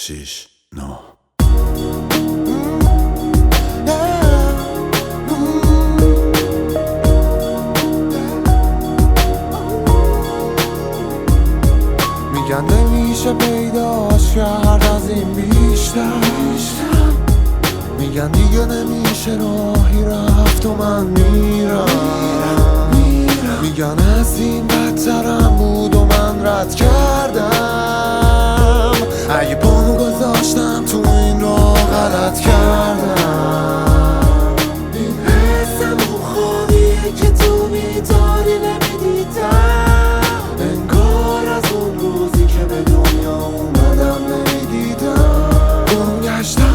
6 9 میگن نمیشه پیداش کرد از این بیشتر میگن دیگه نمیشه راهی رفت و من میرم میگن از این بدترم بود و من رد کردم اگه پامو گذاشتم تو این راه غلط کردم این حسم اون خوابیه که تو بیداری نمیدیدم انگار از اون روزی که به دنیا اومدم نمیدیدم گم گشتم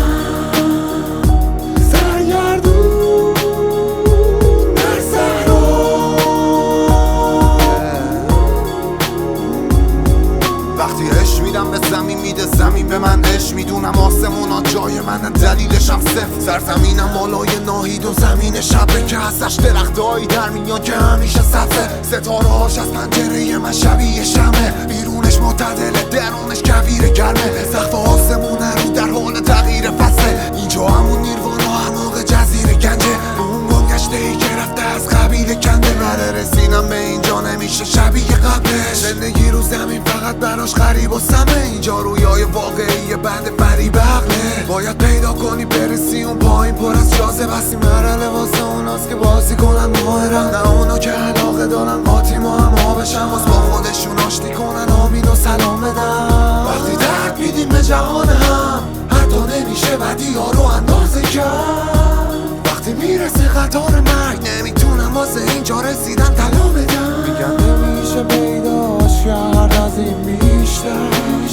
سرگردون در صحرا وقتی عشق میدم به زمین میده زمین به من عشق میدونم آسمونا جای من دلیلشم صفر سرزمینم بالای ناهید و زمین شبه که ازش درختایی در میان که همیشه سبزه ستاره هاش از پنجره من شبیه شمه بیرونش معتدله درونش کویر گرمه سقف آسمونه رو در حال تغییر فصله اینجا همون نیروانا اعماق جزیره گنجه اون گم گشته ای که رفته از قبیله کنده بله رسیدم به اینجا نمیشه شبیه قبلش زندگی رو زمین فقط براش غریب و سمه اینجا رویای واقعی بند فریب عقله باید پیدا کنی برسی اون پایین پر از جازه بسی مرحله واسه اوناست که بازی کنن ماهرن نه اونا که علاقه دارن قاطی ما هم ها بشن واس با خودشون آشتی کنن آمین و سلام بدن وقتی درد میدیم به جهان هم حتی نمیشه بدی ها رو اندازه کرد وقتی میرسه قطار مرگ نمیتونم واسه اینجا رسیدن طلا بدن میگن نمیشه پیداش کرد از این بیشتر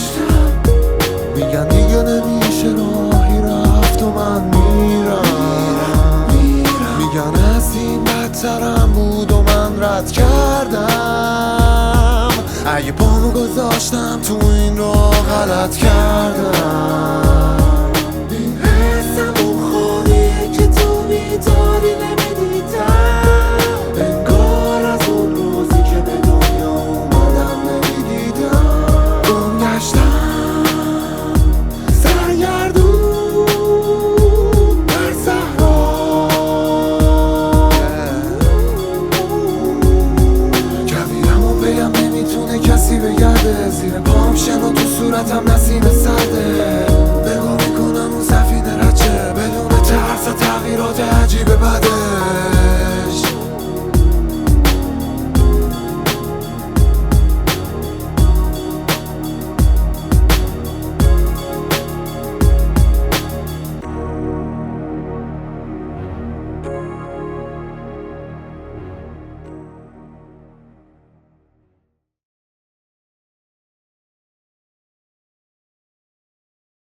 میگن دیگه نمیشه راهی رفت و من میرم میگن از این بدترم بود و من رد کردم اگه پامو گذاشتم تو این راه غلط کردم این حسم اون خوابیه که تو بیداری نمیدیدم انگار از اون روزی که به دنیا اومدم نمیدیدم گم گشتم سرگردون در صحرا کویرمو بگم نمیتونه کسی بگرده زیر پام شن و تو صورتم نسیم سرده نگاه میکنم اون سفینه رچه بدون ترس تغییرات عجیب بده